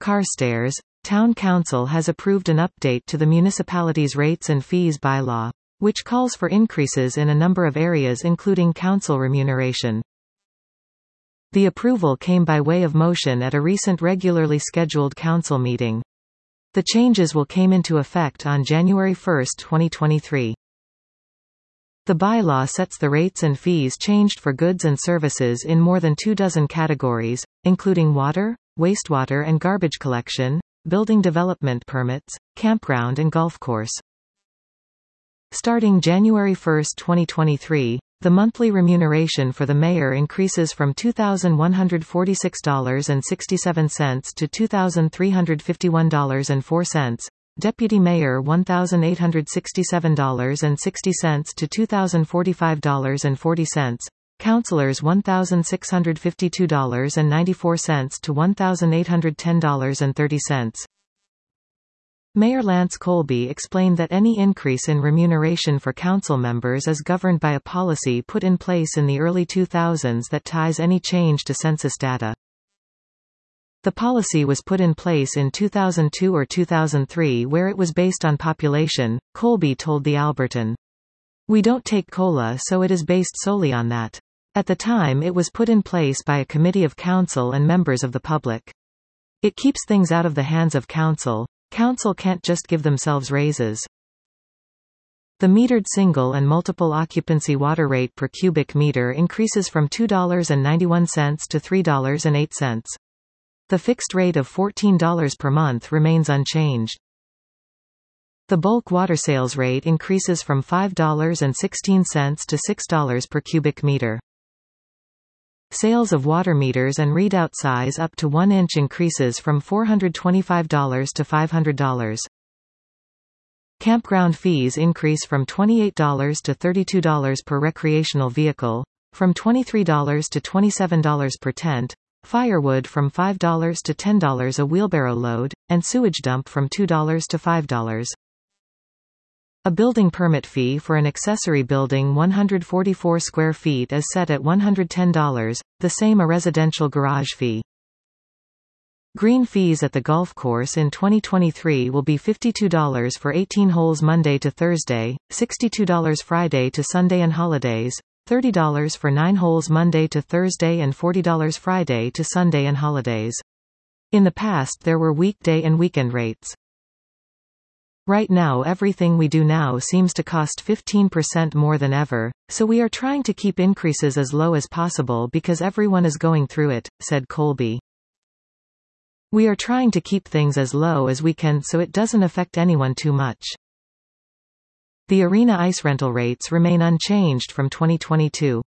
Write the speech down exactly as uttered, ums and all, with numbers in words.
Carstairs, Town Council has approved an update to the municipality's rates and fees bylaw, which calls for increases in a number of areas including council remuneration. The approval came by way of motion at a recent regularly scheduled council meeting. The changes will came into effect on January first, twenty twenty-three. The bylaw sets the rates and fees changed for goods and services in more than two dozen categories, including water, wastewater and garbage collection, building development permits, campground and golf course. Starting January first, twenty twenty-three, the monthly remuneration for the mayor increases from two thousand one hundred forty-six dollars and sixty-seven cents to two thousand three hundred fifty-one dollars and four cents, deputy mayor one thousand eight hundred sixty-seven dollars and sixty cents to two thousand forty-five dollars and forty cents, councilors one thousand six hundred fifty-two dollars and ninety-four cents to one thousand eight hundred ten dollars and thirty cents. Mayor Lance Colby explained that any increase in remuneration for council members is governed by a policy put in place in the early two thousands that ties any change to census data. The policy was put in place in two thousand two or two thousand three where it was based on population, Colby told the Albertan. We don't take COLA, so it is based solely on that. At the time it was put in place by a committee of council and members of the public. It keeps things out of the hands of council. Council can't just give themselves raises. The metered single and multiple occupancy water rate per cubic meter increases from two dollars and ninety-one cents to three dollars and eight cents. The fixed rate of fourteen dollars per month remains unchanged. The bulk water sales rate increases from five dollars and sixteen cents to six dollars per cubic meter. Sales of water meters and readout size up to one inch increases from four hundred twenty-five dollars to five hundred dollars. Campground fees increase from twenty-eight dollars to thirty-two dollars per recreational vehicle, from twenty-three dollars to twenty-seven dollars per tent, firewood from five dollars to ten dollars a wheelbarrow load, and sewage dump from two dollars to five dollars. A building permit fee for an accessory building one hundred forty-four square feet is set at one hundred ten dollars, the same a residential garage fee. Green fees at the golf course in twenty twenty-three will be fifty-two dollars for eighteen holes Monday to Thursday, sixty-two dollars Friday to Sunday and holidays, thirty dollars for nine holes Monday to Thursday and forty dollars Friday to Sunday and holidays. In the past there were weekday and weekend rates. Right now everything we do now seems to cost fifteen percent more than ever, so we are trying to keep increases as low as possible because everyone is going through it, said Colby. We are trying to keep things as low as we can so it doesn't affect anyone too much. The arena ice rental rates remain unchanged from twenty twenty-two.